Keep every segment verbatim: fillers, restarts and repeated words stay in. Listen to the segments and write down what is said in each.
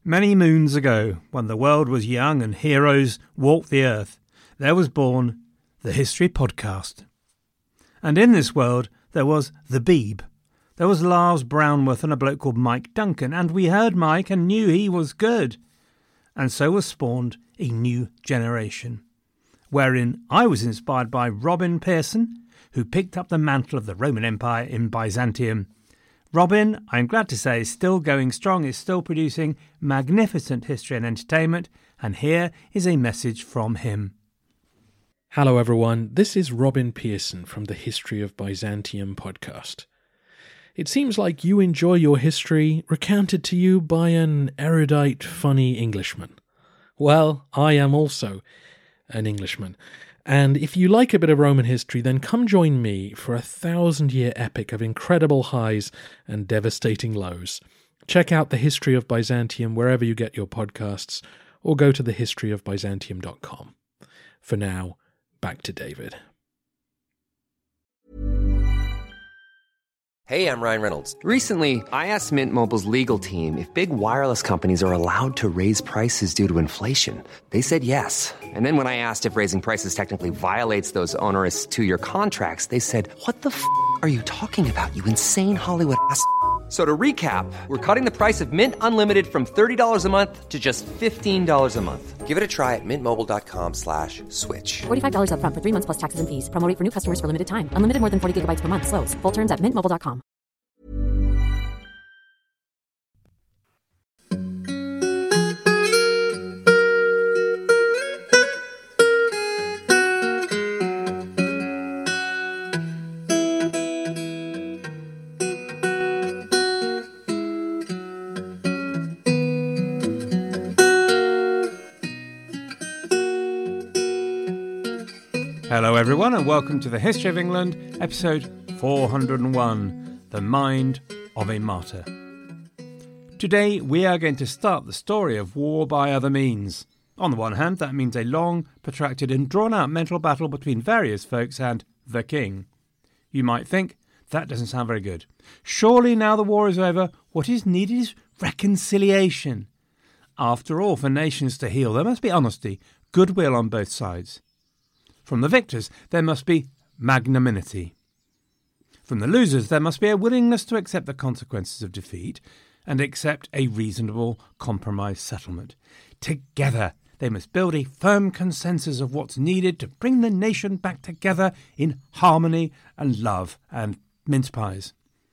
Many moons ago, when the world was young and heroes walked the earth, there was born the History Podcast. And in this world, there was the Beeb. There was Lars Brownworth and a bloke called Mike Duncan, and we heard Mike and knew he was good. And so was spawned a new generation, wherein I was inspired by Robin Pearson, who picked up the mantle of the Roman Empire in Byzantium. Robin, I'm glad to say, is still going strong, is still producing magnificent history and entertainment, and here is a message from him. Hello everyone, this is Robin Pearson from the History of Byzantium podcast. It seems like you enjoy your history recounted to you by an erudite, funny Englishman. Well, I am also an Englishman. And if you like a bit of Roman history, then come join me for a thousand-year epic of incredible highs and devastating lows. Check out The History of Byzantium wherever you get your podcasts, or go to the history of byzantium dot com. For now, back to David. Hey, I'm Ryan Reynolds. Recently, I asked Mint Mobile's legal team if big wireless companies are allowed to raise prices due to inflation. They said yes. And then when I asked if raising prices technically violates those onerous two-year contracts, they said, what the f*** are you talking about, you insane Hollywood ass f- So to recap, we're cutting the price of Mint Unlimited from thirty dollars a month to just fifteen dollars a month. Give it a try at mintmobile.com slash switch. forty-five dollars up front for three months plus taxes and fees. Promo rate for new customers for limited time. Unlimited more than forty gigabytes per month. Slows full terms at mint mobile dot com. Hello everyone and welcome to the History of England, episode four hundred and one, The Mind of a Martyr. Today we are going to start the story of war by other means. On the one hand, that means a long, protracted and drawn-out mental battle between various folks and the king. You might think, that doesn't sound very good. Surely now the war is over, what is needed is reconciliation. After all, for nations to heal, there must be honesty, goodwill on both sides. From the victors, there must be magnanimity. From the losers, there must be a willingness to accept the consequences of defeat and accept a reasonable compromise settlement. Together, they must build a firm consensus of what's needed to bring the nation back together in harmony and love and mince pies.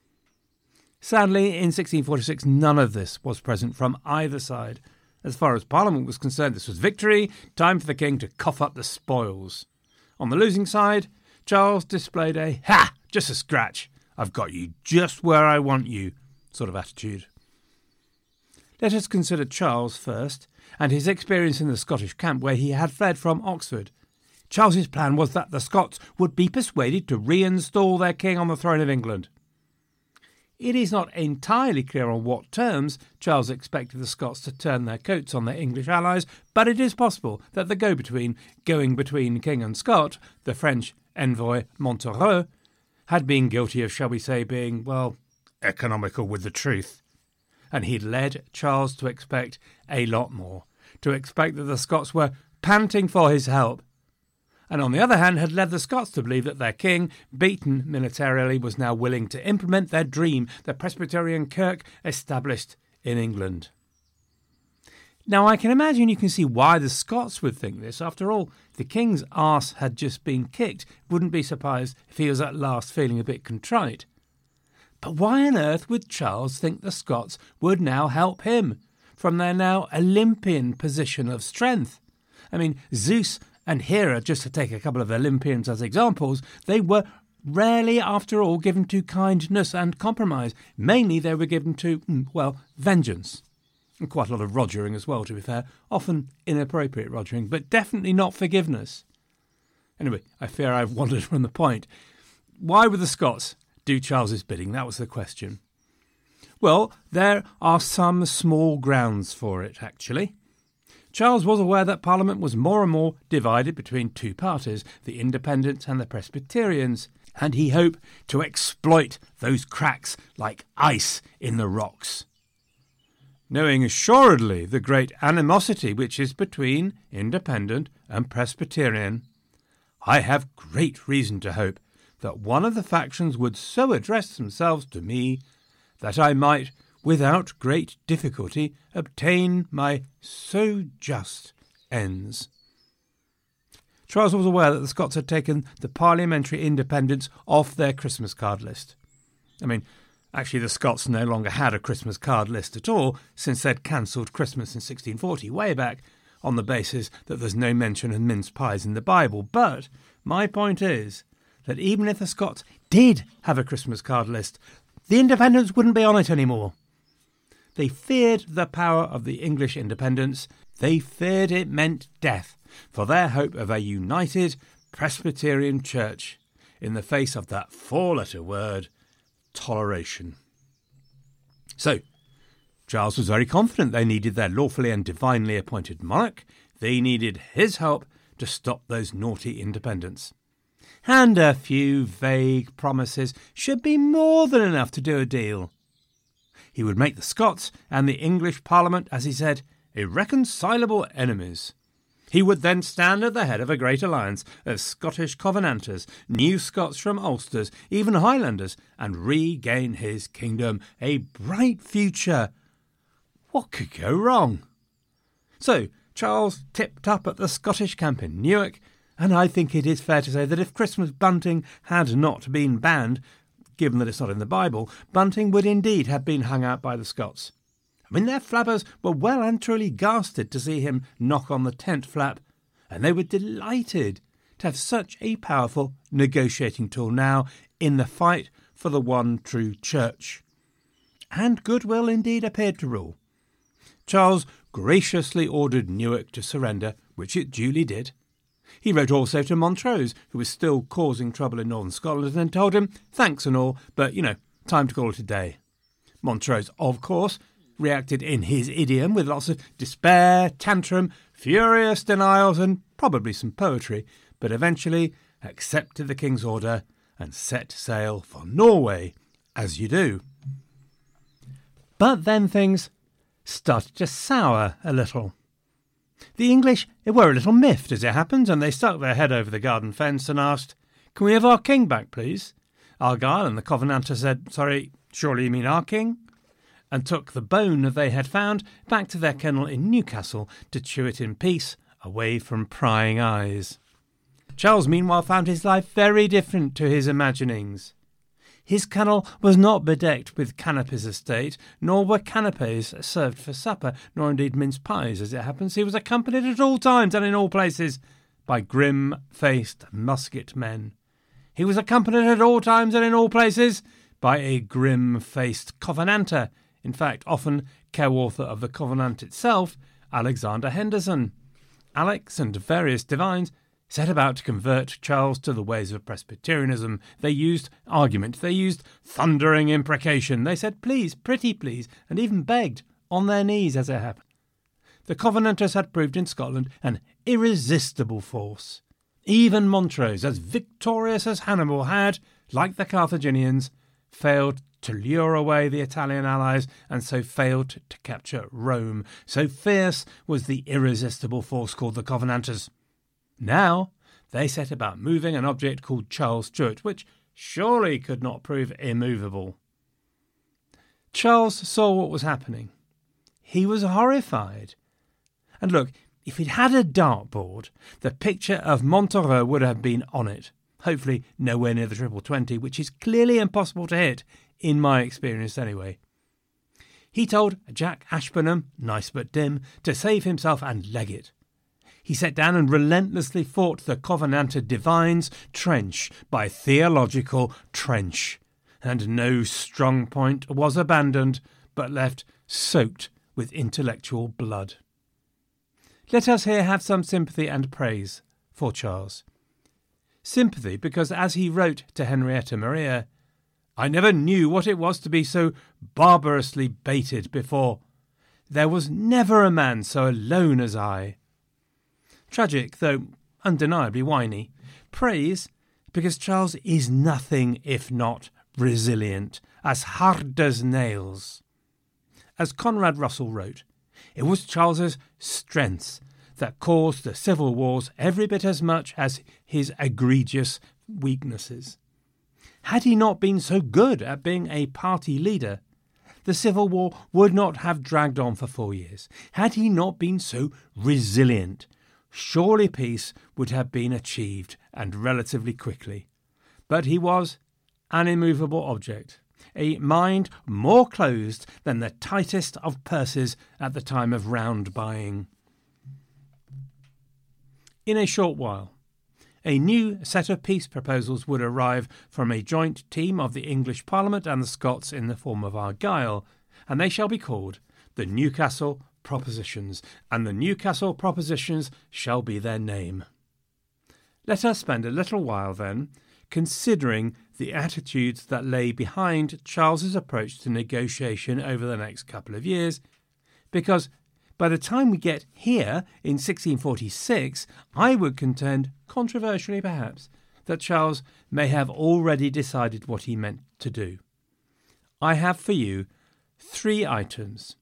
Sadly, in sixteen forty-six, none of this was present from either side. As far as Parliament was concerned, this was victory, time for the king to cough up the spoils. On the losing side, Charles displayed a, ha, just a scratch, I've got you just where I want you, sort of attitude. Let us consider Charles first, and his experience in the Scottish camp where he had fled from Oxford. Charles's plan was that the Scots would be persuaded to reinstall their king on the throne of England. It is not entirely clear on what terms Charles expected the Scots to turn their coats on their English allies, but it is possible that the go-between, going between King and Scot, the French envoy Montereau, had been guilty of, shall we say, being, well, economical with the truth. And he'd led Charles to expect a lot more, to expect that the Scots were panting for his help, and on the other hand had led the Scots to believe that their king, beaten militarily, was now willing to implement their dream, the Presbyterian Kirk established in England. Now I can imagine you can see why the Scots would think this. After all, the king's arse had just been kicked. Wouldn't be surprised if he was at last feeling a bit contrite. But why on earth would Charles think the Scots would now help him from their now Olympian position of strength? I mean, Zeus and Hera, just to take a couple of Olympians as examples, they were rarely, after all, given to kindness and compromise. Mainly they were given to, well, vengeance. And quite a lot of rogering as well, to be fair. Often inappropriate rogering, but definitely not forgiveness. Anyway, I fear I've wandered from the point. Why would the Scots do Charles's bidding? That was the question. Well, there are some small grounds for it, actually. Charles was aware that Parliament was more and more divided between two parties, the Independents and the Presbyterians, and he hoped to exploit those cracks like ice in the rocks. knowing assuredly the great animosity which is between Independent and Presbyterian, I have great reason to hope that one of the factions would so address themselves to me that I might, without great difficulty, obtain my so just ends. Charles was aware that the Scots had taken the parliamentary independents off their Christmas card list. I mean, actually the Scots no longer had a Christmas card list at all, since they'd cancelled Christmas in sixteen forty, way back, on the basis that there's no mention of mince pies in the Bible. But my point is that even if the Scots did have a Christmas card list, the independents wouldn't be on it anymore. They feared the power of the English independents. They feared it meant death for their hope of a united Presbyterian church in the face of that four-letter word, toleration. So, Charles was very confident they needed their lawfully and divinely appointed monarch. They needed his help to stop those naughty independents. And a few vague promises should be more than enough to do a deal. He would make the Scots and the English Parliament, as he said, irreconcilable enemies. He would then stand at the head of a great alliance of Scottish Covenanters, New Scots from Ulsters, even Highlanders, and regain his kingdom. A bright future. What could go wrong? So, Charles tipped up at the Scottish camp in Newark, and I think it is fair to say that if Christmas bunting had not been banned, given that it's not in the Bible, bunting would indeed have been hung out by the Scots. I mean, their flappers were well and truly ghasted to see him knock on the tent flap, and they were delighted to have such a powerful negotiating tool now in the fight for the one true church. And goodwill indeed appeared to rule. Charles graciously ordered Newark to surrender, which it duly did. He wrote also to Montrose, who was still causing trouble in northern Scotland, and told him, thanks and all, but, you know, time to call it a day. Montrose, of course, reacted in his idiom with lots of despair, tantrum, furious denials, and probably some poetry, but eventually accepted the king's order and set sail for Norway, as you do. But then things started to sour a little. The English were a little miffed, as it happened, and they stuck their head over the garden fence and asked, "Can we have our king back, please?" Argyle and the Covenanter said, "Sorry, surely you mean our king?" and took the bone they had found back to their kennel in Newcastle to chew it in peace, away from prying eyes. Charles, meanwhile, found his life very different to his imaginings. His kennel was not bedecked with canopies of state, nor were canapes served for supper, nor indeed mince pies, as it happens. He was accompanied at all times and in all places by grim-faced musket men. He was accompanied at all times and in all places by a grim-faced Covenanter, in fact, often co-author of the Covenant itself, Alexander Henderson. Alex and various divines set about to convert Charles to the ways of Presbyterianism. They used argument, they used thundering imprecation. They said, please, pretty please, and even begged, on their knees as it happened. The Covenanters had proved in Scotland an irresistible force. Even Montrose, as victorious as Hannibal, had, like the Carthaginians, failed to lure away the Italian allies and so failed to capture Rome. So fierce was the irresistible force called the Covenanters. Now they set about moving an object called Charles Stuart, which surely could not prove immovable. Charles saw what was happening. He was horrified. And look, if he'd had a dartboard, the picture of Montereau would have been on it. Hopefully nowhere near the triple twenty, which is clearly impossible to hit, in my experience anyway. He told Jack Ashburnham, nice but dim, to save himself and leg it. He sat down and relentlessly fought the Covenanter divines trench by theological trench, and no strong point was abandoned, but left soaked with intellectual blood. Let us here have some sympathy and praise for Charles. Sympathy because, as he wrote to Henrietta Maria, I never knew what it was to be so barbarously baited before. There was never a man so alone as I. Tragic, though undeniably whiny. Praise, because Charles is nothing if not resilient, as hard as nails. as Conrad Russell wrote, it was Charles's strengths that caused the civil wars every bit as much as his egregious weaknesses. Had he not been so good at being a party leader, the Civil War would not have dragged on for four years. Had he not been so resilient, surely peace would have been achieved, and relatively quickly. But he was an immovable object, a mind more closed than the tightest of purses at the time of round buying. In a short while, a new set of peace proposals would arrive from a joint team of the English Parliament and the Scots in the form of Argyll, and they shall be called the Newcastle Propositions, and the Newcastle Propositions shall be their name. Let us spend a little while, then, considering the attitudes that lay behind Charles's approach to negotiation over the next couple of years, because by the time we get here in sixteen forty-six, I would contend, controversially perhaps, that Charles may have already decided what he meant to do. I have for you three items.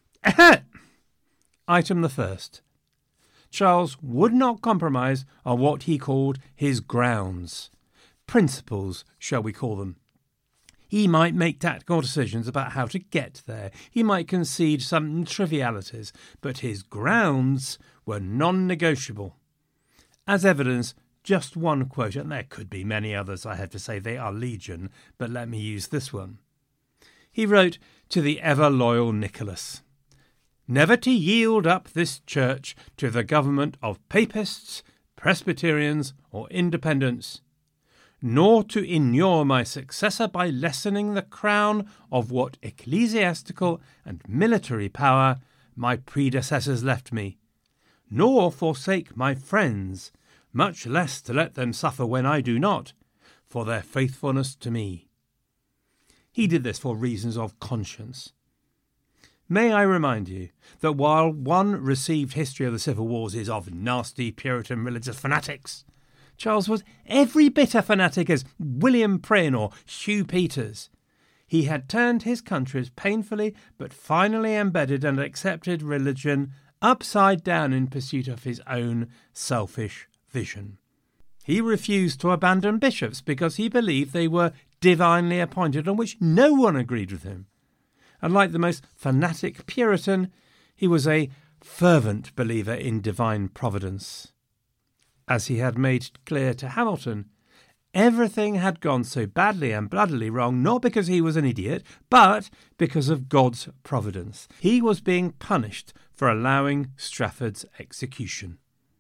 Item the first. Charles would not compromise on what he called his grounds. Principles, shall we call them. He might make tactical decisions about how to get there. He might concede some trivialities, but his grounds were non-negotiable. As evidence, just one quote, and there could be many others, I have to say, they are legion, but let me use this one. He wrote to the ever-loyal Nicholas, "Never to yield up this church to the government of Papists, Presbyterians, or Independents, nor to inure my successor by lessening the crown of what ecclesiastical and military power my predecessors left me, nor forsake my friends, much less to let them suffer when I do not, for their faithfulness to me." He did this for reasons of conscience. May I remind you that while one received history of the civil wars is of nasty Puritan religious fanatics, Charles was every bit a fanatic as William Prynne or Hugh Peters. He had turned his country's painfully but finally embedded and accepted religion upside down in pursuit of his own selfish vision. He refused to abandon bishops because he believed they were divinely appointed, on which no one agreed with him. And like the most fanatic Puritan, he was a fervent believer in divine providence. As he had made clear to Hamilton, everything had gone so badly and bloodily wrong not because he was an idiot, but because of God's providence. He was being punished for allowing Strafford's execution.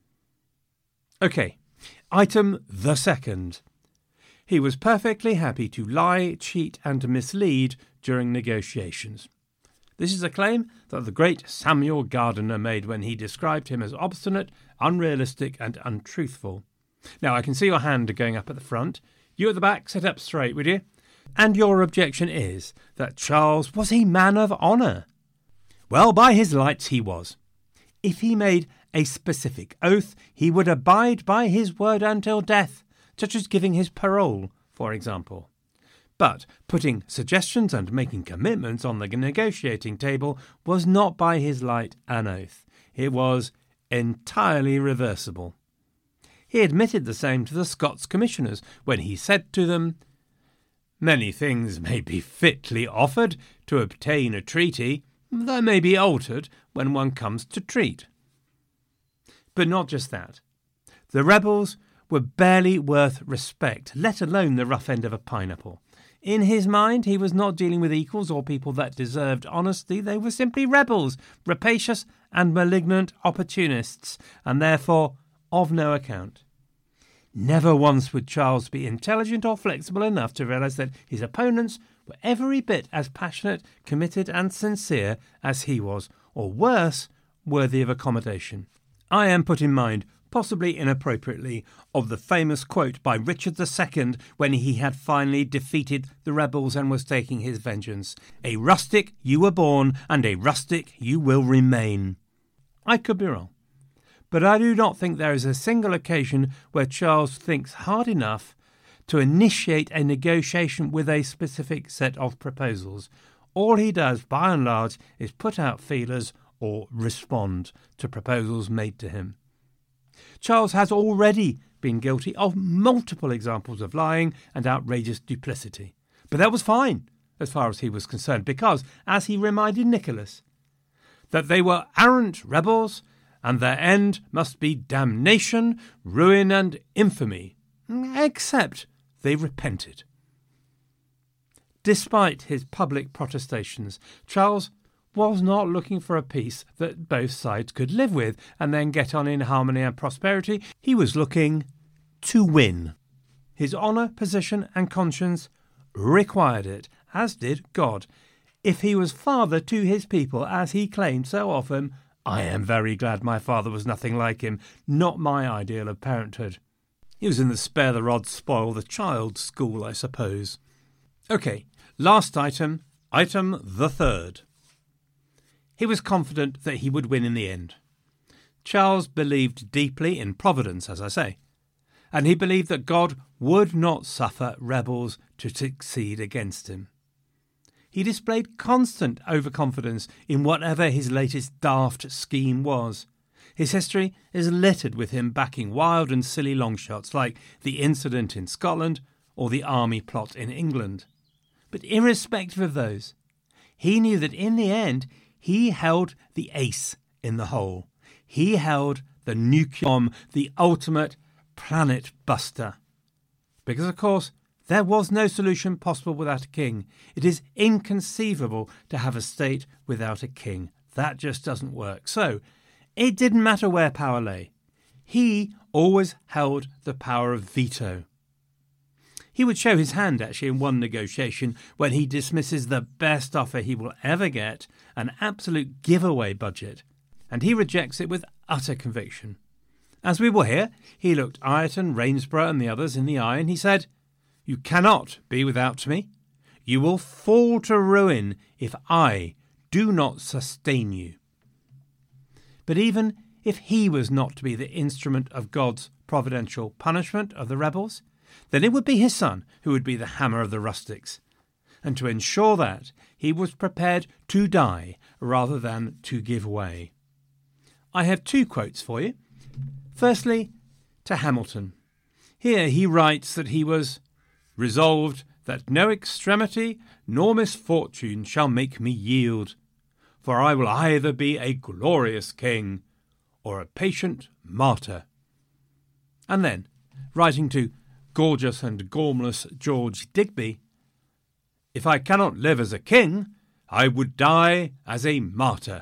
OK, item the second. He was perfectly happy to lie, cheat and mislead during negotiations. This is a claim that the great Samuel Gardiner made when he described him as obstinate, unrealistic and untruthful. Now, I can see your hand going up at the front. You at the back, sit up straight, would you? And your objection is that Charles was a man of honour. Well, by his lights he was. If he made a specific oath, he would abide by his word until death, such as giving his parole, for example. But putting suggestions and making commitments on the negotiating table was not by his light an oath. It was entirely reversible. He admitted the same to the Scots commissioners when he said to them, "Many things may be fitly offered to obtain a treaty, that may be altered when one comes to treat." But not just that. The rebels were barely worth respect, let alone the rough end of a pineapple. In his mind, he was not dealing with equals or people that deserved honesty. They were simply rebels, rapacious and malignant opportunists, and therefore of no account. Never once would Charles be intelligent or flexible enough to realise that his opponents were every bit as passionate, committed and sincere as he was, or worse, worthy of accommodation. I am put in mind, possibly inappropriately, of the famous quote by Richard the Second when he had finally defeated the rebels and was taking his vengeance. "A rustic you were born, and a rustic you will remain." I could be wrong, but I do not think there is a single occasion where Charles thinks hard enough to initiate a negotiation with a specific set of proposals, All he does, by and large, is put out feelers or respond to proposals made to him. Charles has already been guilty of multiple examples of lying and outrageous duplicity. But that was fine, as far as he was concerned, because, as he reminded Nicholas, that they were arrant rebels, and their end must be damnation, ruin, and infamy, except they repented. Despite his public protestations, Charles was not looking for a peace that both sides could live with and then get on in harmony and prosperity. He was looking to win. His honour, position and conscience required it, as did God. If he was father to his people, as he claimed so often, I am very glad my father was nothing like him, not my ideal of parenthood. He was in the spare the rod, spoil the child school, I suppose. OK, last item, item the third. He was confident that he would win in the end. Charles believed deeply in providence, as I say, and he believed that God would not suffer rebels to succeed against him. He displayed constant overconfidence in whatever his latest daft scheme was. His history is littered with him backing wild and silly longshots like the incident in Scotland or the army plot in England. But irrespective of those, he knew that in the end he held the ace in the hole. He held the nuclear bomb, the ultimate planet buster. Because, of course, there was no solution possible without a king. It is inconceivable to have a state without a king. That just doesn't work. So, it didn't matter where power lay. He always held the power of veto. He would show his hand, actually, in one negotiation when he dismisses the best offer he will ever get, an absolute giveaway budget, and he rejects it with utter conviction. As we will hear, he looked Ireton, Rainsborough and the others in the eye, and he said, "You cannot be without me. You will fall to ruin if I do not sustain you." But even if he was not to be the instrument of God's providential punishment of the rebels, then it would be his son who would be the hammer of the rustics. And to ensure that, he was prepared to die rather than to give way. I have two quotes for you. Firstly, to Hamilton. Here he writes that he was resolved that no extremity nor misfortune shall make me yield, for I will either be a glorious king or a patient martyr. And then, writing to gorgeous and gormless George Digby, if I cannot live as a king, I would die as a martyr.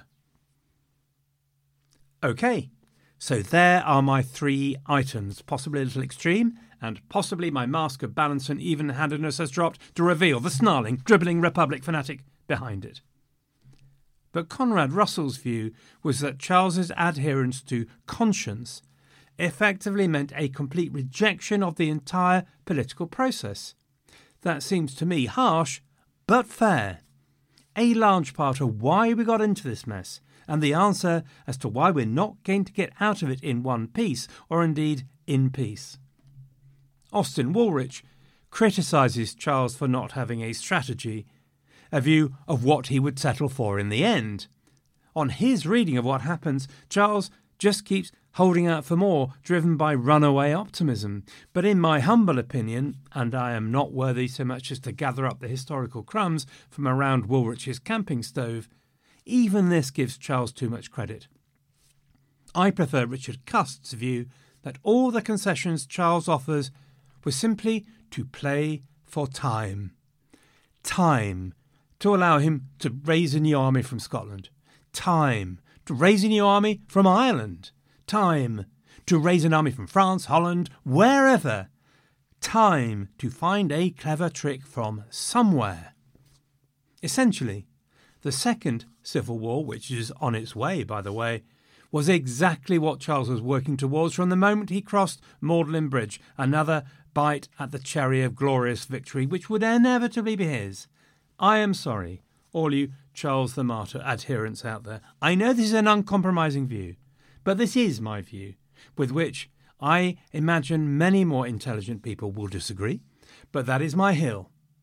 OK, so there are my three items, possibly a little extreme, and possibly my mask of balance and even-handedness has dropped to reveal the snarling, dribbling Republic fanatic behind it. But Conrad Russell's view was that Charles's adherence to conscience effectively meant a complete rejection of the entire political process. That seems to me harsh, but fair. A large part of why we got into this mess, and the answer as to why we're not going to get out of it in one piece, or indeed in peace. Austin Woolrich criticises Charles for not having a strategy, a view of what he would settle for in the end. On his reading of what happens, Charles just keeps holding out for more, driven by runaway optimism. But in my humble opinion, and I am not worthy so much as to gather up the historical crumbs from around Woolrich's camping stove, even this gives Charles too much credit. I prefer Richard Cust's view that all the concessions Charles offers were simply to play for time. Time to allow him to raise a new army from Scotland. Time to raise a new army from Ireland. Time to raise an army from France, Holland, wherever. Time to find a clever trick from somewhere. Essentially, the Second Civil War, which is on its way, by the way, was exactly what Charles was working towards from the moment he crossed Magdalen Bridge, another bite at the cherry of glorious victory, which would inevitably be his. I am sorry, all you Charles the Martyr adherents out there. I know this is an uncompromising view, but this is my view, with which I imagine many more intelligent people will disagree, but that is my hill.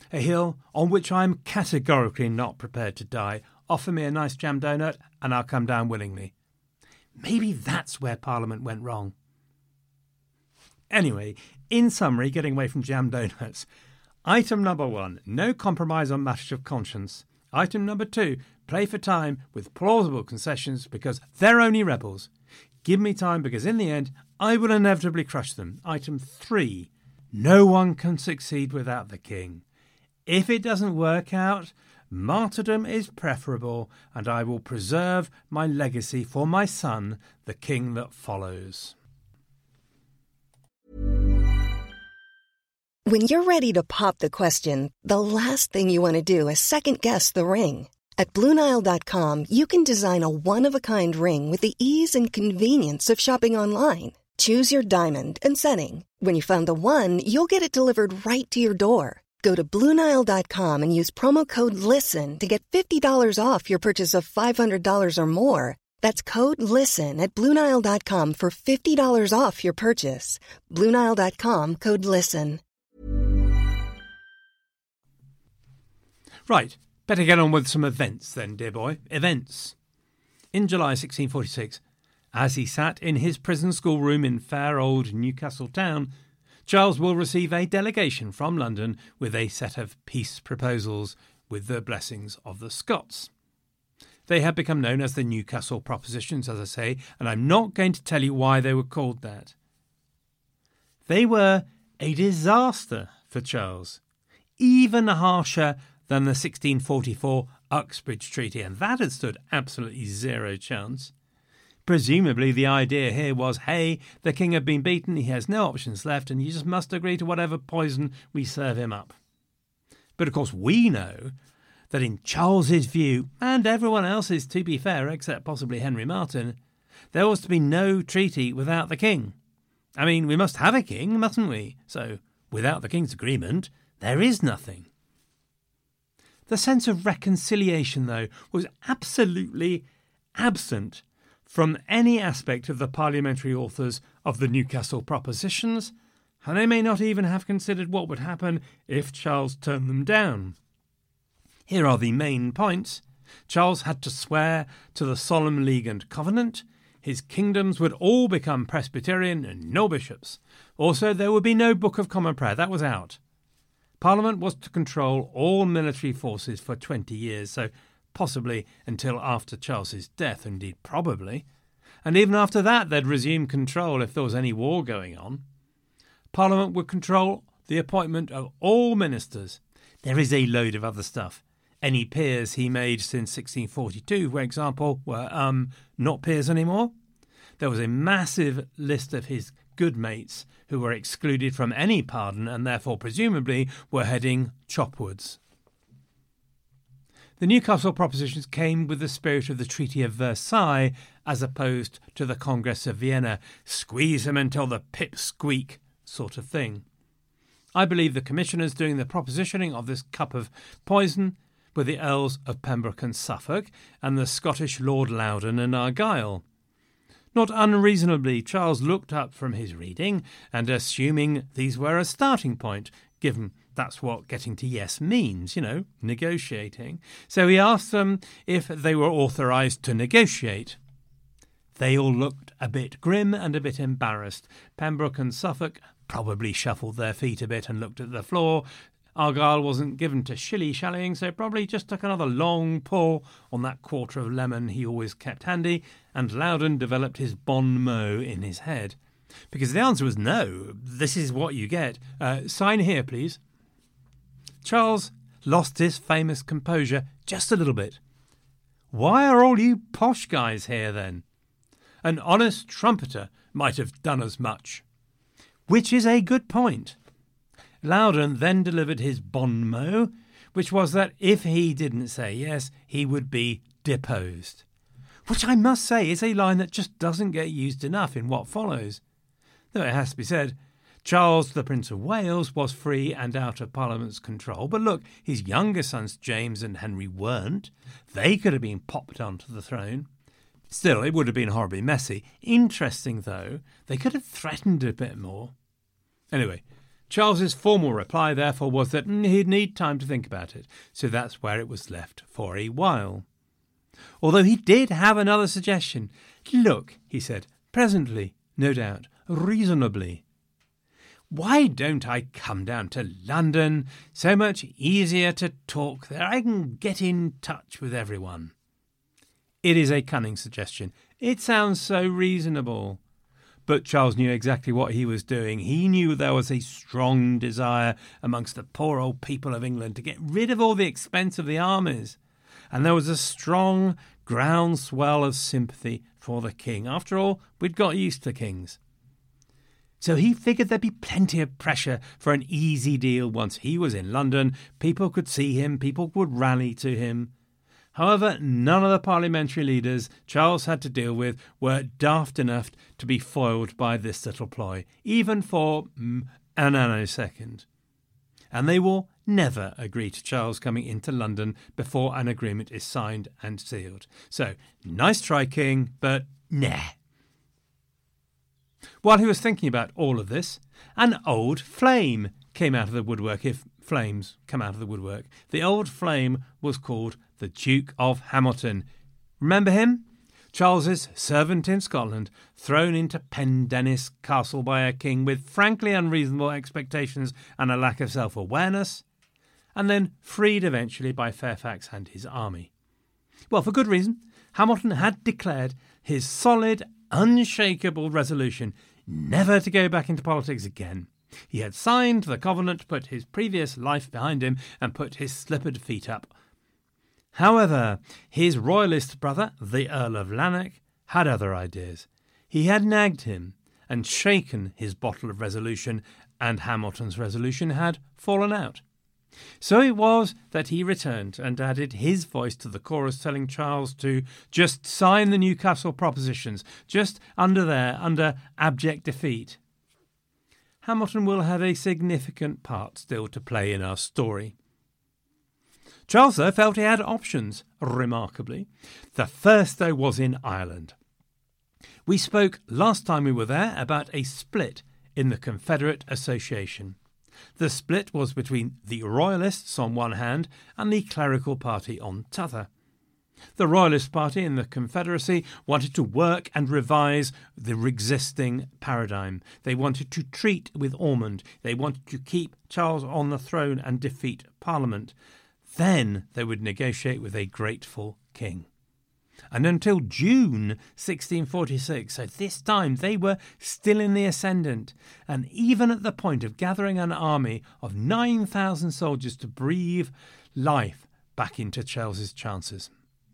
A hill on which I am categorically not prepared to die. Offer me a nice jam donut and I'll come down willingly. Maybe that's where Parliament went wrong. Anyway, in summary, getting away from jam donuts. Item number one, no compromise on matters of conscience. Item number two, play for time with plausible concessions because they're only rebels. Give me time because in the end, I will inevitably crush them. Item three, no one can succeed without the king. If it doesn't work out, martyrdom is preferable, and I will preserve my legacy for my son, the king that follows. When you're ready to pop the question, the last thing you want to do is second-guess the ring. At Blue Nile dot com, you can design a one-of-a-kind ring with the ease and convenience of shopping online. Choose your diamond and setting. When you find the one, you'll get it delivered right to your door. Go to Blue Nile dot com and use promo code LISTEN to get fifty dollars off your purchase of five hundred dollars or more. That's code LISTEN at Blue Nile dot com for fifty dollars off your purchase. Blue Nile dot com, code LISTEN. Right, better get on with some events then, dear boy. Events. In July sixteen forty-six, as he sat in his prison schoolroom in fair old Newcastle town, Charles will receive a delegation from London with a set of peace proposals with the blessings of the Scots. They had become known as the Newcastle Propositions, as I say, and I'm not going to tell you why they were called that. They were a disaster for Charles, even harsher than the sixteen forty-four Uxbridge Treaty, and that had stood absolutely zero chance. Presumably the idea here was, hey, the king had been beaten, he has no options left, and you just must agree to whatever poison we serve him up. But of course we know that in Charles's view, and everyone else's to be fair, except possibly Henry Martyn, there was to be no treaty without the king. I mean, we must have a king, mustn't we? So, without the king's agreement, there is nothing. The sense of reconciliation, though, was absolutely absent from any aspect of the parliamentary authors of the Newcastle Propositions, and they may not even have considered what would happen if Charles turned them down. Here are the main points. Charles had to swear to the Solemn League and Covenant. His kingdoms would all become Presbyterian and no bishops. Also, there would be no Book of Common Prayer. That was out. Parliament was to control all military forces for twenty years, so possibly until after Charles's death, indeed probably. And even after that, they'd resume control if there was any war going on. Parliament would control the appointment of all ministers. There is a load of other stuff. Any peers he made since sixteen forty-two, for example, were um not peers anymore. There was a massive list of his good mates who were excluded from any pardon and therefore presumably were heading chopwards. The Newcastle Propositions came with the spirit of the Treaty of Versailles as opposed to the Congress of Vienna, squeeze them until the pips squeak sort of thing. I believe the commissioners doing the propositioning of this cup of poison were the Earls of Pembroke and Suffolk and the Scottish Lord Loudon and Argyll. Not unreasonably, Charles looked up from his reading and, assuming these were a starting point, given that's what getting to yes means, you know, negotiating. So he asked them if they were authorised to negotiate. They all looked a bit grim and a bit embarrassed. Pembroke and Suffolk probably shuffled their feet a bit and looked at the floor. Argyll wasn't given to shilly-shallying, so probably just took another long pull on that quarter of lemon he always kept handy, and Loudon developed his bon mot in his head. Because the answer was no, this is what you get. Uh, sign here, please. Charles lost his famous composure just a little bit. Why are all you posh guys here, then? An honest trumpeter might have done as much. Which is a good point. Loudon then delivered his bon mot, which was that if he didn't say yes, he would be deposed. Which I must say is a line that just doesn't get used enough in what follows. Though it has to be said, Charles, the Prince of Wales, was free and out of Parliament's control. But look, his younger sons James and Henry weren't. They could have been popped onto the throne. Still, it would have been horribly messy. Interesting, though, they could have threatened a bit more. Anyway, Charles's formal reply, therefore, was that he'd need time to think about it, so that's where it was left for a while. Although he did have another suggestion. "Look," he said, "presently, no doubt, reasonably. Why don't I come down to London? So much easier to talk there. I can get in touch with everyone." It is a cunning suggestion. It sounds so reasonable. But Charles knew exactly what he was doing. He knew there was a strong desire amongst the poor old people of England to get rid of all the expense of the armies. And there was a strong groundswell of sympathy for the king. After all, we'd got used to kings. So he figured there'd be plenty of pressure for an easy deal once he was in London. People could see him, people would rally to him. However, none of the parliamentary leaders Charles had to deal with were daft enough to be foiled by this little ploy, even for mm, a nanosecond. And they will never agree to Charles coming into London before an agreement is signed and sealed. So, nice try, King, but nah. While he was thinking about all of this, an old flame came out of the woodwork, if flames come out of the woodwork. The old flame was called the Duke of Hamilton. Remember him? Charles's servant in Scotland, thrown into Pendennis Castle by a king with frankly unreasonable expectations and a lack of self-awareness, and then freed eventually by Fairfax and his army. Well, for good reason. Hamilton had declared his solid, unshakable resolution never to go back into politics again. He had signed the covenant, put his previous life behind him, and put his slippered feet up. However, his royalist brother, the Earl of Lanark, had other ideas. He had nagged him and shaken his bottle of resolution, and Hamilton's resolution had fallen out. So it was that he returned and added his voice to the chorus, telling Charles to just sign the Newcastle propositions, just under there, under abject defeat. Hamilton will have a significant part still to play in our story. Charles, though, felt he had options, remarkably. The first, though, was in Ireland. We spoke last time we were there about a split in the Confederate Association. The split was between the Royalists on one hand and the clerical party on t'other. The Royalist Party in the Confederacy wanted to work and revise the existing paradigm. They wanted to treat with Ormond. They wanted to keep Charles on the throne and defeat Parliament. Then they would negotiate with a grateful king. And until June sixteen forty-six, so this time they were still in the ascendant, and even at the point of gathering an army of nine thousand soldiers to breathe life back into Charles's chances.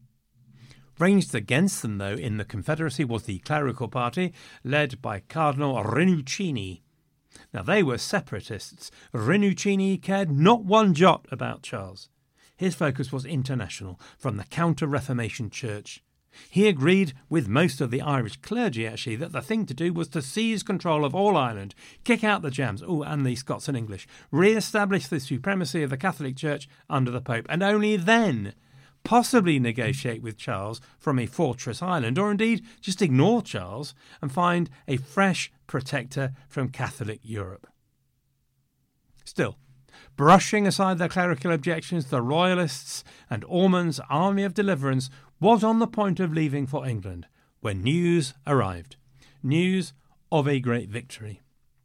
Ranged against them, though, in the Confederacy was the clerical party, led by Cardinal Rinuccini. Now, they were separatists. Rinuccini cared not one jot about Charles. His focus was international, from the Counter-Reformation Church. He agreed with most of the Irish clergy, actually, that the thing to do was to seize control of all Ireland, kick out the Jams, oh, and the Scots and English, re-establish the supremacy of the Catholic Church under the Pope, and only then possibly negotiate with Charles from a fortress island, or indeed just ignore Charles and find a fresh protector from Catholic Europe. Still, brushing aside their clerical objections, the Royalists and Ormond's army of deliverance was on the point of leaving for England when news arrived. News of a great victory.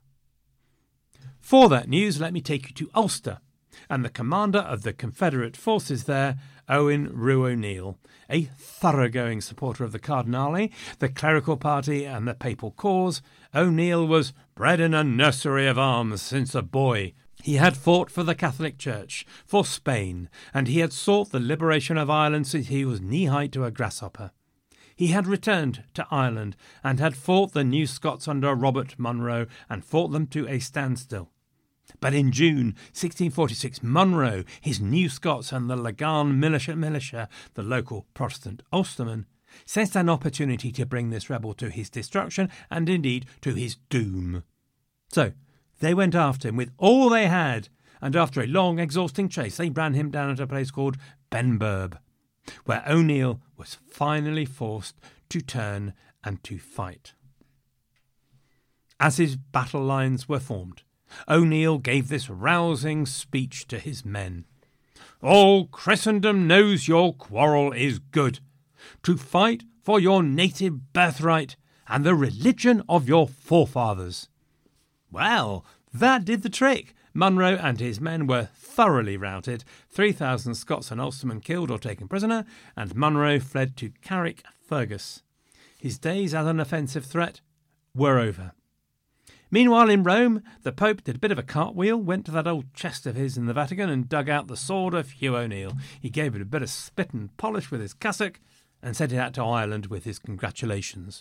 For that news, let me take you to Ulster and the commander of the Confederate forces there, Owen Roe O'Neill, a thoroughgoing supporter of the Cardinali, the clerical party and the papal cause. O'Neill was bred in a nursery of arms since a boy. He had fought for the Catholic Church, for Spain, and he had sought the liberation of Ireland since he was knee-high to a grasshopper. He had returned to Ireland and had fought the New Scots under Robert Munro and fought them to a standstill. But in June sixteen forty-six, Munro, his New Scots and the Lagan militia, militia, the local Protestant Ulstermen, sensed an opportunity to bring this rebel to his destruction and indeed to his doom. So they went after him with all they had, and after a long, exhausting chase, they ran him down at a place called Benburb, where O'Neill was finally forced to turn and to fight. As his battle lines were formed, O'Neill gave this rousing speech to his men. "All Christendom knows your quarrel is good, to fight for your native birthright and the religion of your forefathers." Well, that did the trick. Munro and his men were thoroughly routed, three thousand Scots and Ulstermen killed or taken prisoner, and Munro fled to Carrick Fergus. His days as an offensive threat were over. Meanwhile in Rome, the Pope did a bit of a cartwheel, went to that old chest of his in the Vatican and dug out the sword of Hugh O'Neill. He gave it a bit of spit and polish with his cassock and sent it out to Ireland with his congratulations.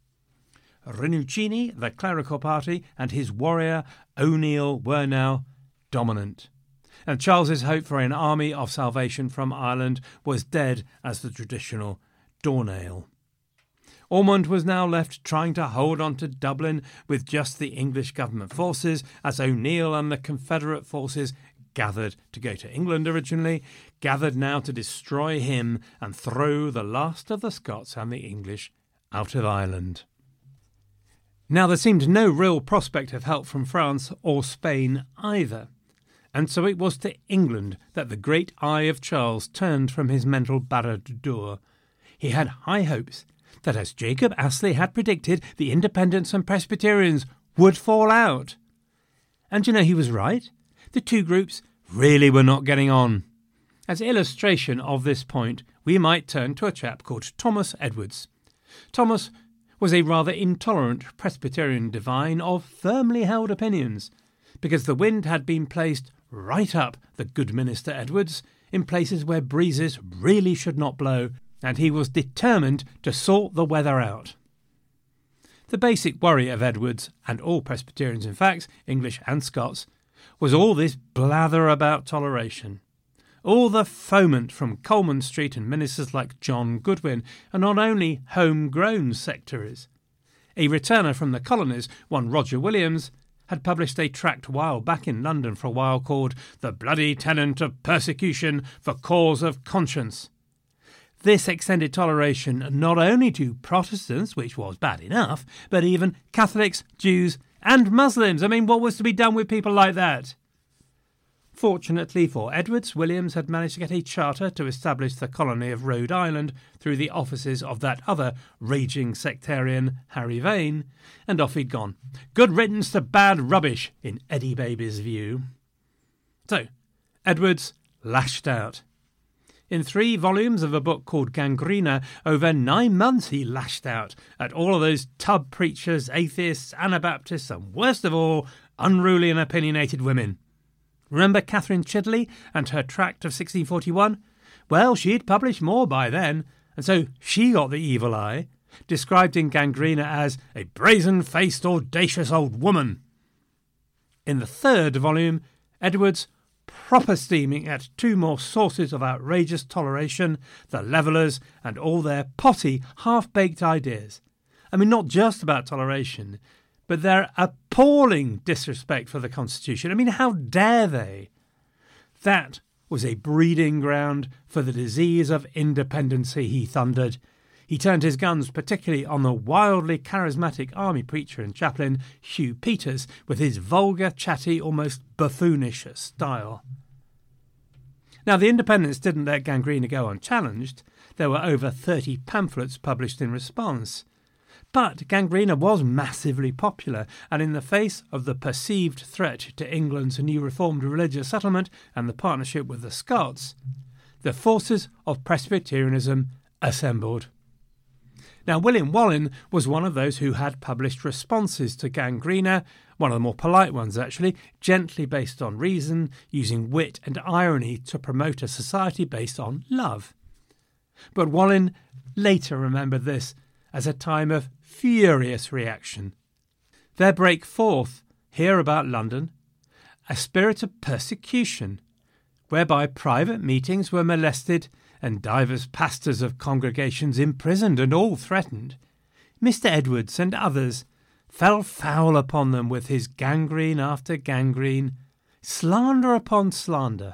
Rinuccini, the clerical party, and his warrior O'Neill were now dominant, and Charles's hope for an army of salvation from Ireland was dead as the traditional doornail. Ormond was now left trying to hold on to Dublin with just the English government forces, as O'Neill and the Confederate forces gathered to go to England originally, gathered now to destroy him and throw the last of the Scots and the English out of Ireland. Now there seemed no real prospect of help from France or Spain either, and so it was to England that the great eye of Charles turned from his mental battledore. He had high hopes that, as Jacob Astley had predicted, the Independents and Presbyterians would fall out. And you know, he was right. The two groups really were not getting on. As illustration of this point, we might turn to a chap called Thomas Edwards. Thomas was a rather intolerant Presbyterian divine of firmly held opinions, because the wind had been placed right up the good minister Edwards in places where breezes really should not blow, and he was determined to sort the weather out. The basic worry of Edwards, and all Presbyterians in fact, English and Scots, was all this blather about toleration. All the foment from Coleman Street and ministers like John Goodwin, and not only home-grown sectaries. A returner from the colonies, one Roger Williams, had published a tract while back in London for a while called The Bloody Tenant of Persecution for Cause of Conscience. This extended toleration not only to Protestants, which was bad enough, but even Catholics, Jews and Muslims. I mean, what was to be done with people like that? Fortunately for Edwards, Williams had managed to get a charter to establish the colony of Rhode Island through the offices of that other raging sectarian, Harry Vane, and off he'd gone. Good riddance to bad rubbish, in Eddie Baby's view. So, Edwards lashed out. In three volumes of a book called Gangrena, over nine months he lashed out at all of those tub preachers, atheists, Anabaptists, and worst of all, unruly and opinionated women. Remember Catherine Chidley and her tract of sixteen forty-one? Well, she'd published more by then, and so she got the evil eye, described in Gangrena as a brazen-faced, audacious old woman. In the third volume, Edwards proper steaming at two more sources of outrageous toleration, the Levellers and all their potty, half-baked ideas. I mean, not just about toleration, but their appalling disrespect for the Constitution. I mean, how dare they? That was a breeding ground for the disease of independency, he thundered. He turned his guns particularly on the wildly charismatic army preacher and chaplain Hugh Peters, with his vulgar, chatty, almost buffoonish style. Now, the Independents didn't let Gangrena go unchallenged. There were over thirty pamphlets published in response. But Gangrena was massively popular, and in the face of the perceived threat to England's new reformed religious settlement and the partnership with the Scots, the forces of Presbyterianism assembled. Now, William Wallen was one of those who had published responses to Gangrena, one of the more polite ones actually, gently based on reason, using wit and irony to promote a society based on love. But Wallen later remembered this as a time of furious reaction. There brake forth, here about London, a spirit of persecution, whereby private meetings were molested and divers pastors of congregations imprisoned and all threatened. Mister Edwards and others fell foul upon them with his gangrene after gangrene, slander upon slander.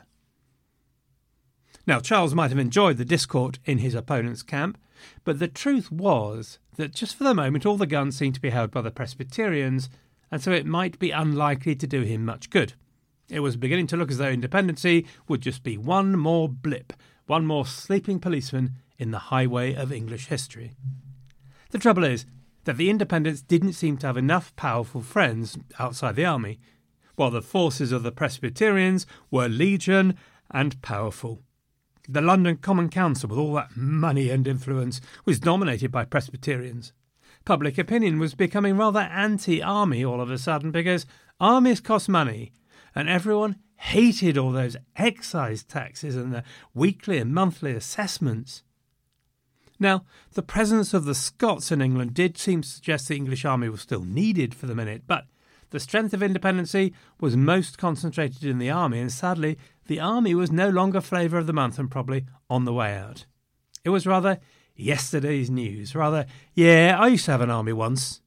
Now, Charles might have enjoyed the discord in his opponent's camp, but the truth was that just for the moment all the guns seemed to be held by the Presbyterians, and so it might be unlikely to do him much good. It was beginning to look as though independency would just be one more blip, one more sleeping policeman in the highway of English history. The trouble is that the independents didn't seem to have enough powerful friends outside the army, while the forces of the Presbyterians were legion and powerful. The London Common Council, with all that money and influence, was dominated by Presbyterians. Public opinion was becoming rather anti-army all of a sudden because armies cost money, and everyone hated all those excise taxes and the weekly and monthly assessments. Now, the presence of the Scots in England did seem to suggest the English army was still needed for the minute, but the strength of independency was most concentrated in the army, and sadly, the army was no longer flavour of the month and probably on the way out. It was rather yesterday's news, rather, yeah, I used to have an army once.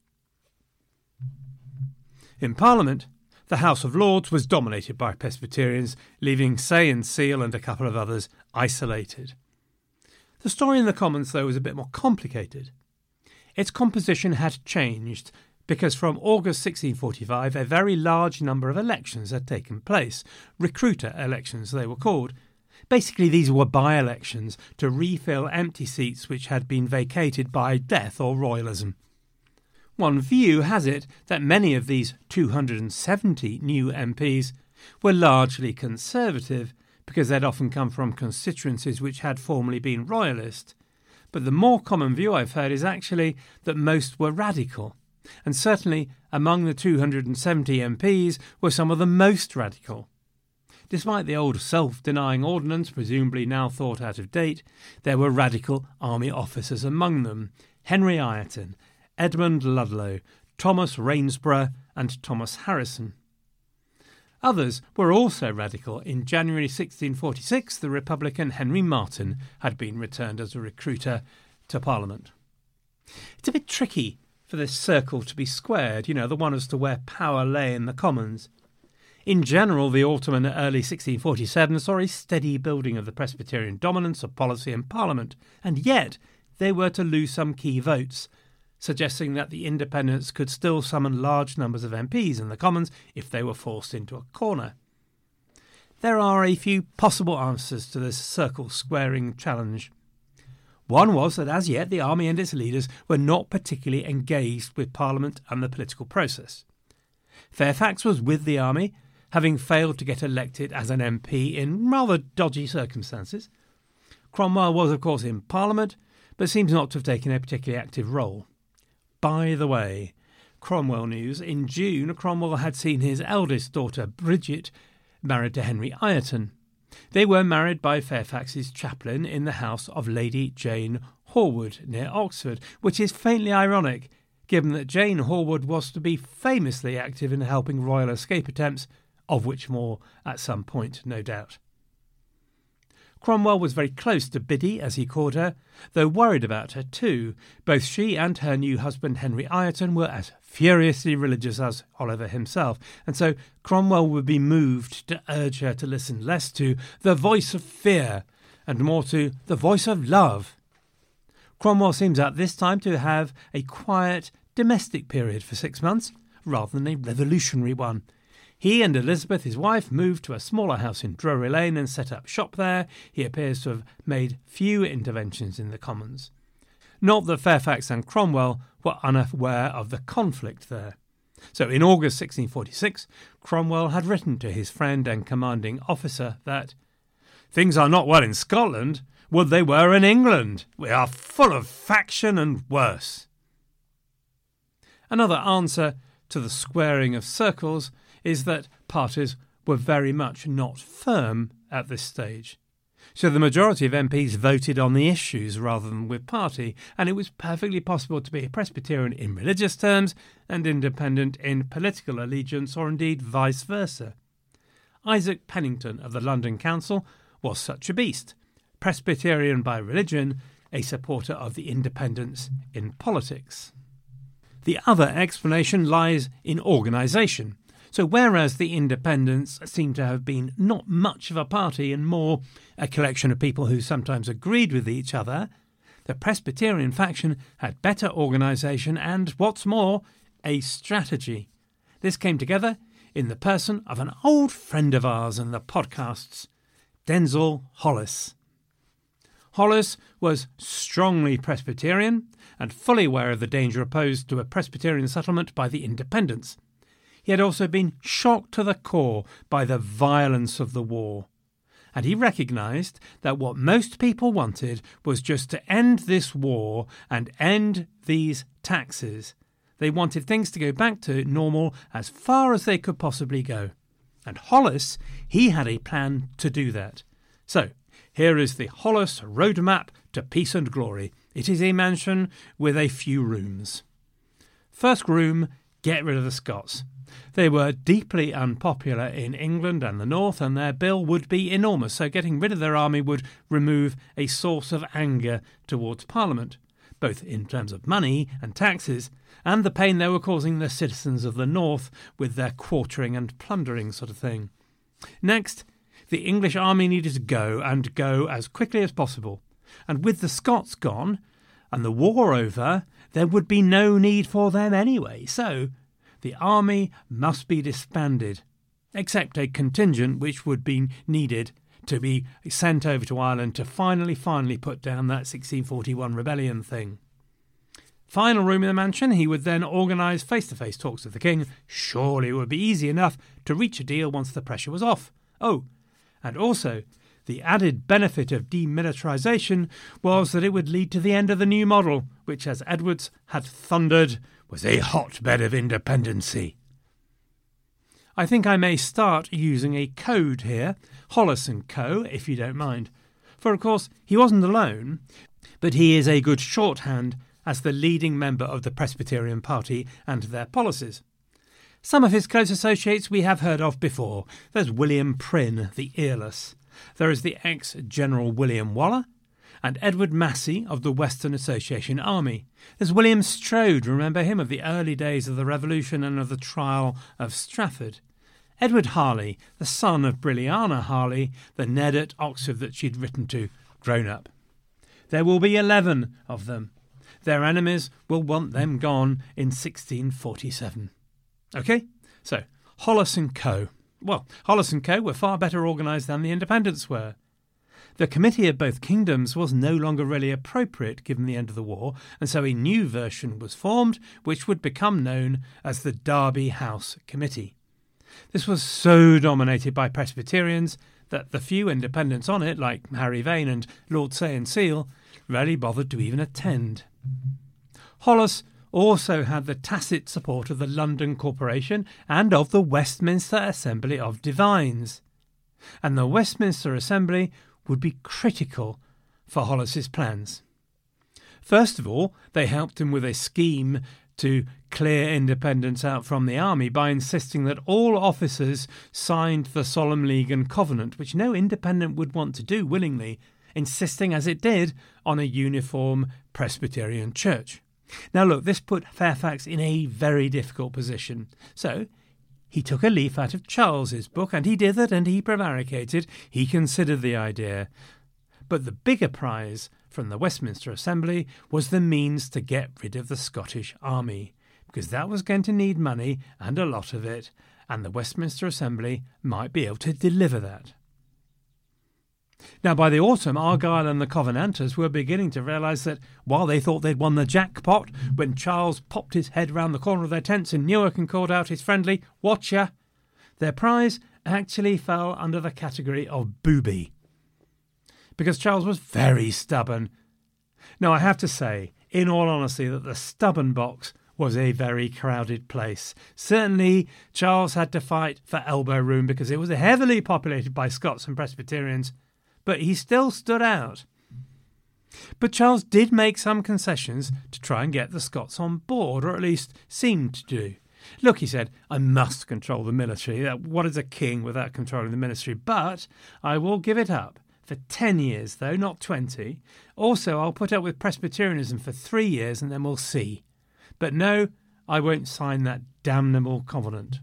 In Parliament, the House of Lords was dominated by Presbyterians, leaving Say and Seal and a couple of others isolated. The story in the Commons, though, was a bit more complicated. Its composition had changed because from August sixteen forty-five a very large number of elections had taken place. Recruiter elections, they were called. Basically, these were by-elections to refill empty seats which had been vacated by death or royalism. One view has it that many of these two hundred seventy new M Ps were largely Conservative because they'd often come from constituencies which had formerly been Royalist. But the more common view I've heard is actually that most were Radical, and certainly among the two hundred seventy M Ps were some of the most radical. Despite the old self-denying ordinance, presumably now thought out of date, there were radical army officers among them: Henry Ireton, Edmund Ludlow, Thomas Rainsborough and Thomas Harrison. Others were also radical. In January sixteen forty-six, the Republican Henry Marten had been returned as a recruiter to Parliament. It's a bit tricky for this circle to be squared, you know, the one as to where power lay in the Commons. In general, the autumn and early sixteen forty-seven saw a steady building of the Presbyterian dominance of policy in Parliament, and yet they were to lose some key votes, suggesting that the independents could still summon large numbers of M Ps in the Commons if they were forced into a corner. There are a few possible answers to this circle-squaring challenge. One was that as yet the army and its leaders were not particularly engaged with Parliament and the political process. Fairfax was with the army, having failed to get elected as an M P in rather dodgy circumstances. Cromwell was, of course, in Parliament, but seems not to have taken a particularly active role. By the way, Cromwell news. In June, Cromwell had seen his eldest daughter, Bridget, married to Henry Ireton. They were married by Fairfax's chaplain in the house of Lady Jane Horwood near Oxford, which is faintly ironic, given that Jane Horwood was to be famously active in helping royal escape attempts, of which more at some point, no doubt. Cromwell was very close to Biddy, as he called her, though worried about her too. Both she and her new husband Henry Ireton were as furiously religious as Oliver himself, and so Cromwell would be moved to urge her to listen less to the voice of fear and more to the voice of love. Cromwell seems at this time to have a quiet domestic period for six months, rather than a revolutionary one. He and Elizabeth, his wife, moved to a smaller house in Drury Lane and set up shop there. He appears to have made few interventions in the Commons. Not that Fairfax and Cromwell were unaware of the conflict there. So in August sixteen forty-six, Cromwell had written to his friend and commanding officer that "Things are not well in Scotland. Would they were in England. We are full of faction and worse." Another answer to the squaring of circles is that parties were very much not firm at this stage. So the majority of M Ps voted on the issues rather than with party, and it was perfectly possible to be a Presbyterian in religious terms and independent in political allegiance, or indeed vice versa. Isaac Pennington of the London Council was such a beast, Presbyterian by religion, a supporter of the independents in politics. The other explanation lies in organisation. So whereas the independents seem to have been not much of a party and more a collection of people who sometimes agreed with each other, the Presbyterian faction had better organisation and, what's more, a strategy. this came together in the person of an old friend of ours in the podcasts, Denzil Hollis. Hollis was strongly Presbyterian and fully aware of the danger posed to a Presbyterian settlement by the independents. He had also been shocked to the core by the violence of the war, and he recognised that what most people wanted was just to end this war and end these taxes. They wanted things to go back to normal as far as they could possibly go. And Hollis, he had a plan to do that. So, here is the Hollis roadmap to peace and glory. It is a mansion with a few rooms. First room, get rid of the Scots. They were deeply unpopular in England and the North, and their bill would be enormous, so getting rid of their army would remove a source of anger towards Parliament, both in terms of money and taxes, and the pain they were causing the citizens of the North with their quartering and plundering sort of thing. Next, the English army needed to go, and go as quickly as possible. And with the Scots gone, and the war over, there would be no need for them anyway, so the army must be disbanded, except a contingent which would be needed to be sent over to Ireland to finally, finally put down that sixteen forty-one rebellion thing. Final room in the mansion, he would then organise face-to-face talks with the king. Surely it would be easy enough to reach a deal once the pressure was off. Oh, and also, the added benefit of demilitarisation was that it would lead to the end of the new model, which, as Edwards had thundered, was a hotbed of independency. I think I may start using a code here, Hollis and Co., if you don't mind. For, of course, he wasn't alone, but he is a good shorthand as the leading member of the Presbyterian party and their policies. Some of his close associates we have heard of before. There's William Prynne, the earless. There is the ex-General William Waller, and Edward Massey of the Western Association Army. There's William Strode, remember him, of the early days of the Revolution and of the trial of Strafford. Edward Harley, the son of Brilliana Harley, the Ned at Oxford that she'd written to, grown up. There will be eleven of them. Their enemies will want them gone in sixteen forty-seven. OK, so Hollis and Co. Well, Hollis and Co. were far better organised than the independents were. The Committee of Both Kingdoms was no longer really appropriate given the end of the war, and so a new version was formed which would become known as the Derby House Committee. This was so dominated by Presbyterians that the few independents on it, like Harry Vane and Lord Say and Seal, rarely bothered to even attend. Hollis also had the tacit support of the London Corporation and of the Westminster Assembly of Divines. And the Westminster Assembly would be critical for Hollis's plans. First of all, they helped him with a scheme to clear independents out from the army by insisting that all officers signed the Solemn League and Covenant, which no independent would want to do willingly, insisting as it did on a uniform Presbyterian church. Now look, this put Fairfax in a very difficult position. So he took a leaf out of Charles's book, and he dithered and he prevaricated. He considered the idea. But the bigger prize from the Westminster Assembly was the means to get rid of the Scottish army, because that was going to need money, and a lot of it, and the Westminster Assembly might be able to deliver that. Now, by the autumn, Argyle and the Covenanters were beginning to realise that while they thought they'd won the jackpot, when Charles popped his head round the corner of their tents in Newark and called out his friendly "Watcher," their prize actually fell under the category of booby, because Charles was very stubborn. Now, I have to say, in all honesty, that the stubborn box was a very crowded place. Certainly, Charles had to fight for elbow room because it was heavily populated by Scots and Presbyterians, but he still stood out. But Charles did make some concessions to try and get the Scots on board, or at least seemed to do. Look, he said, I must control the military. What is a king without controlling the military? But I will give it up. For ten years, though, not twenty. Also, I'll put up with Presbyterianism for three years and then we'll see. But no, I won't sign that damnable covenant.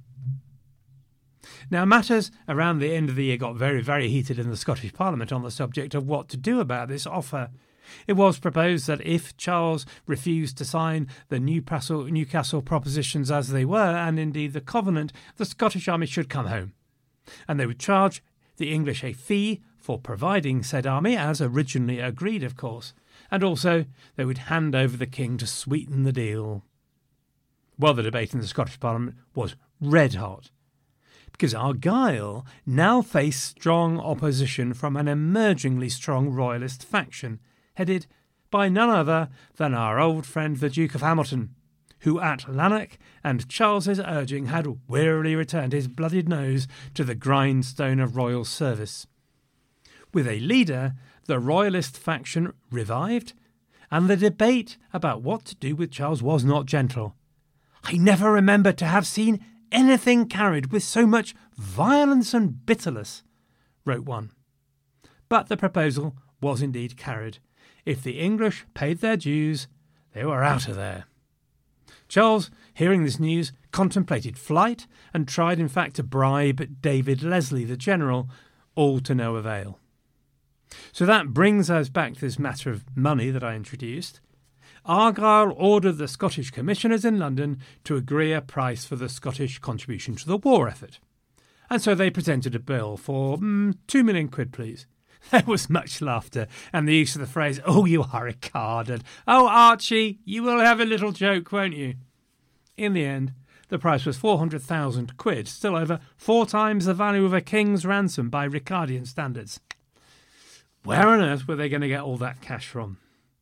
Now, matters around the end of the year got very, very heated in the Scottish Parliament on the subject of what to do about this offer. It was proposed that if Charles refused to sign the Newcastle, Newcastle propositions as they were, and indeed the Covenant, the Scottish army should come home, and they would charge the English a fee for providing said army, as originally agreed, of course, and also they would hand over the king to sweeten the deal. Well, the debate in the Scottish Parliament was red hot, because Argyll now faced strong opposition from an emergingly strong royalist faction, headed by none other than our old friend the Duke of Hamilton, who at Lanark and Charles's urging had wearily returned his bloodied nose to the grindstone of royal service. With a leader, the royalist faction revived, and the debate about what to do with Charles was not gentle. "I never remember to have seen anything carried with so much violence and bitterness," wrote one. But the proposal was indeed carried. If the English paid their dues, they were out of there. Charles, hearing this news, contemplated flight and tried in fact to bribe David Leslie, the general, all to no avail. So that brings us back to this matter of money that I introduced. Argyll ordered the Scottish commissioners in London to agree a price for the Scottish contribution to the war effort. And so they presented a bill for mm, two million quid, please. There was much laughter and the use of the phrase, "Oh, you are a card," and "Oh, Archie, you will have a little joke, won't you?" In the end, the price was four hundred thousand quid, still over four times the value of a king's ransom by Ricardian standards. Where on earth were they going to get all that cash from?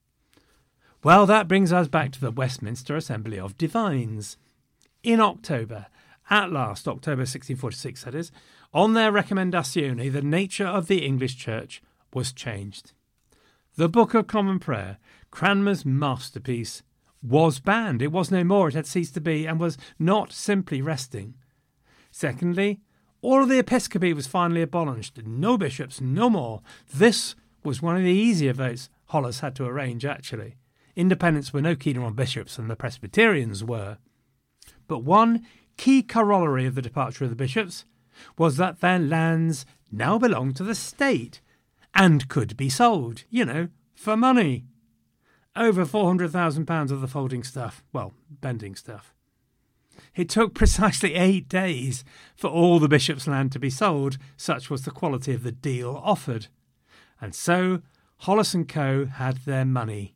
Well, that brings us back to the Westminster Assembly of Divines. In October, at last, October sixteen forty-six that is, on their recommendatione, the nature of the English Church was changed. The Book of Common Prayer, Cranmer's masterpiece, was banned. It was no more, it had ceased to be, and was not simply resting. Secondly, all of the episcopacy was finally abolished. No bishops, no more. This was one of the easier votes Hollis had to arrange, actually. Independents were no keener on bishops than the Presbyterians were. But one key corollary of the departure of the bishops was that their lands now belonged to the state and could be sold, you know, for money. Over four hundred thousand pounds of the folding stuff, well, bending stuff. It took precisely eight days for all the bishop's land to be sold, such was the quality of the deal offered. And so Hollis and Co. had their money.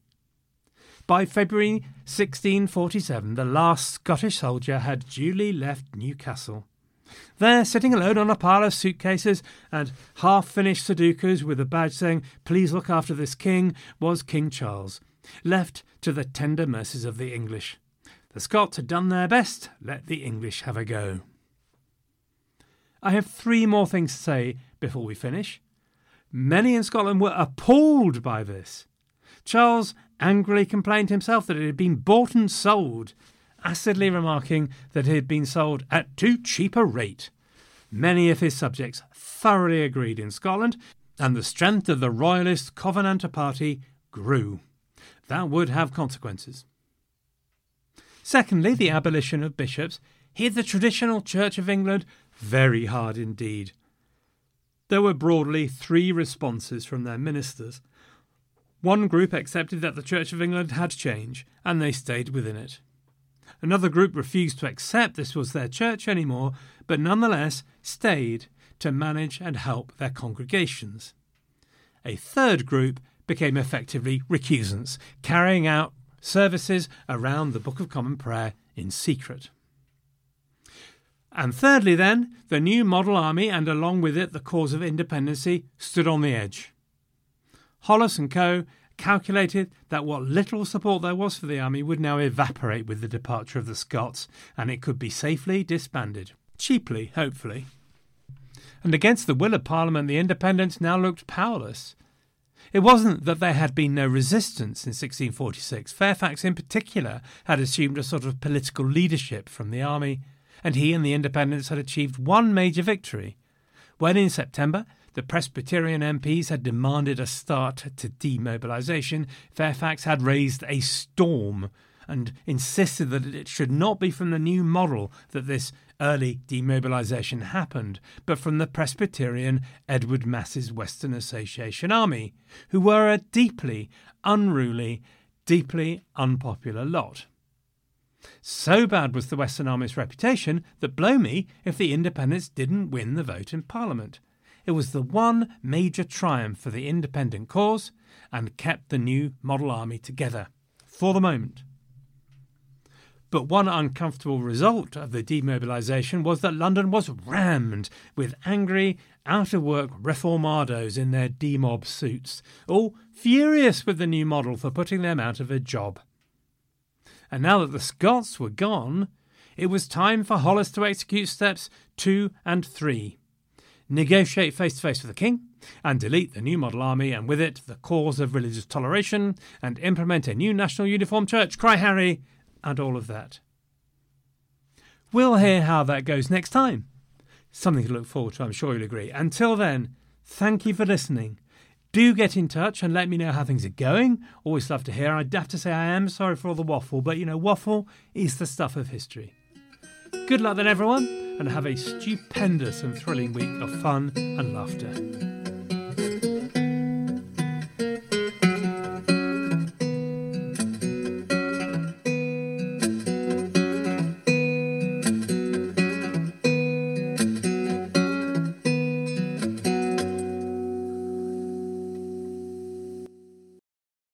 By February sixteen forty-seven, the last Scottish soldier had duly left Newcastle. There, sitting alone on a pile of suitcases and half-finished Sudokus with a badge saying, "Please look after this king," was King Charles, left to the tender mercies of the English. The Scots had done their best, let the English have a go. I have three more things to say before we finish. Many in Scotland were appalled by this. Charles angrily complained himself that it had been bought and sold, acidly remarking that it had been sold at too cheap a rate. Many of his subjects thoroughly agreed in Scotland, and the strength of the royalist Covenanter party grew. That would have consequences. Secondly, the abolition of bishops hit the traditional Church of England very hard indeed. There were broadly three responses from their ministers. One group accepted that the Church of England had changed, and they stayed within it. Another group refused to accept this was their church anymore, but nonetheless stayed to manage and help their congregations. A third group became effectively recusants, carrying out services around the Book of Common Prayer in secret. And thirdly then, the new model army and along with it the cause of independency stood on the edge. Hollis and Co. calculated that what little support there was for the army would now evaporate with the departure of the Scots, and it could be safely disbanded. Cheaply, hopefully. And against the will of Parliament, the independents now looked powerless. It wasn't that there had been no resistance in sixteen forty-six. Fairfax in particular had assumed a sort of political leadership from the army, and he and the independents had achieved one major victory. When in September the Presbyterian M Ps had demanded a start to demobilisation, Fairfax had raised a storm and insisted that it should not be from the new model that this early demobilisation happened, but from the Presbyterian Edward Massey's Western Association Army, who were a deeply unruly, deeply unpopular lot. So bad was the Western Army's reputation that blow me if the independents didn't win the vote in Parliament. It was the one major triumph for the independent cause and kept the new model army together, for the moment. But one uncomfortable result of the demobilisation was that London was rammed with angry, out-of-work reformados in their demob suits, all furious with the new model for putting them out of a job. And now that the Scots were gone, it was time for Hollis to execute steps two and three. Negotiate face-to-face with the king, and delete the new model army, and with it the cause of religious toleration, and implement a new national uniform church, cry Harry, and all of that. We'll hear how that goes next time. Something to look forward to, I'm sure you'll agree. Until then, thank you for listening. Do get in touch and let me know how things are going. Always love to hear. I'd have to say I am sorry for all the waffle, but you know, waffle is the stuff of history. Good luck then, everyone, and have a stupendous and thrilling week of fun and laughter.